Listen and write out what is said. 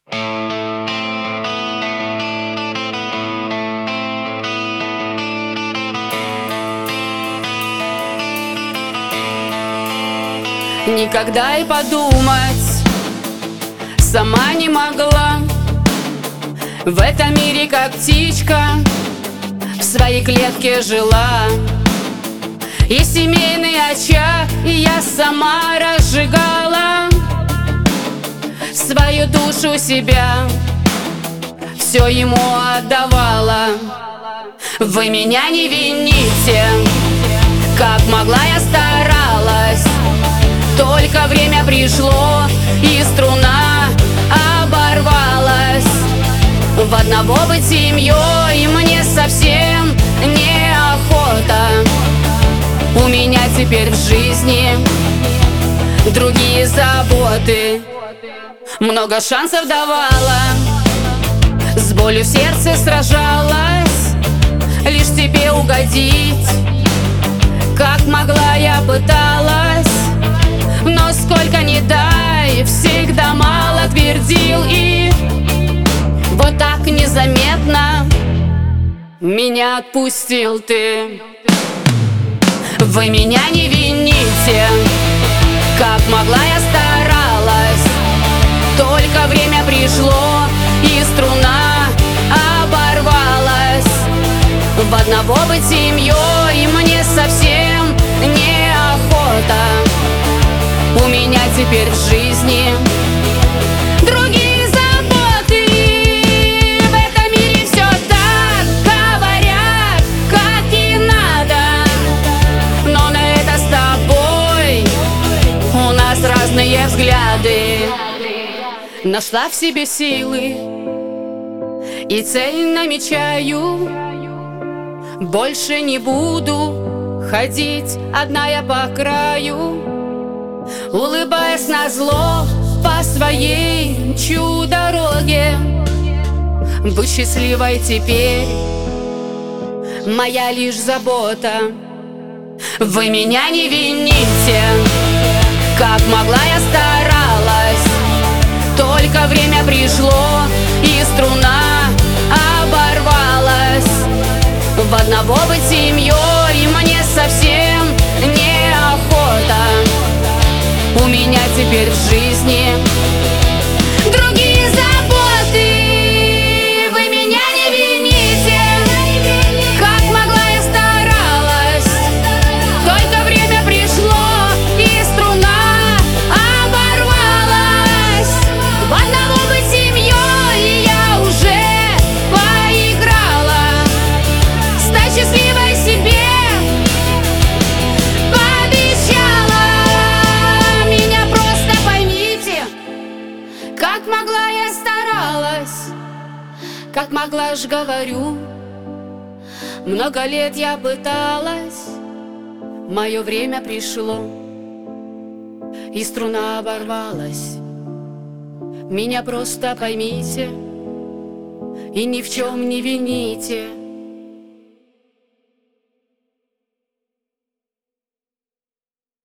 Никогда и подумать сама не могла. В этом мире, как птичка, в своей клетке жила. И семейный очаг я сама разжигала, свою душу, себя все ему отдавала. Вы меня не вините, как могла я старалась. Только время пришло, и струна оборвалась. В одного быть семьей мне совсем неохота. У меня теперь в жизни другие заботы. Много шансов давала, с болью в сердце сражалась, лишь тебе угодить. Как могла, я пыталась, но сколько ни дай, всегда мало твердил. И вот так незаметно меня отпустил ты. Вы меня не вините, как могла, я старалась. Только время пришло, и струна оборвалась. В одного быть семьей мне совсем неохота. У меня теперь в жизни другие заботы. В этом мире все так говорят, как и надо. Но на это с тобой у нас разные взгляды. Нашла в себе силы и цель намечаю. Больше не буду ходить одна я по краю, улыбаясь назло по своей дороге. Быть счастливой теперь моя лишь забота. Вы меня не вините, как могла, я старалась. Только время пришло, и струна оборвалась. В одного быть семьей мне совсем неохота. У меня теперь в жизни другие заботы. Вы меня не вините, как могла, я старалась. Только время пришло, и струна оборвалась. В одного быть семьей я уже поиграла. Стать счастливой себе как могла, я старалась, как могла, ж говорю. Много лет я пыталась, мое время пришло, и струна оборвалась. Меня просто поймите и ни в чем не вините.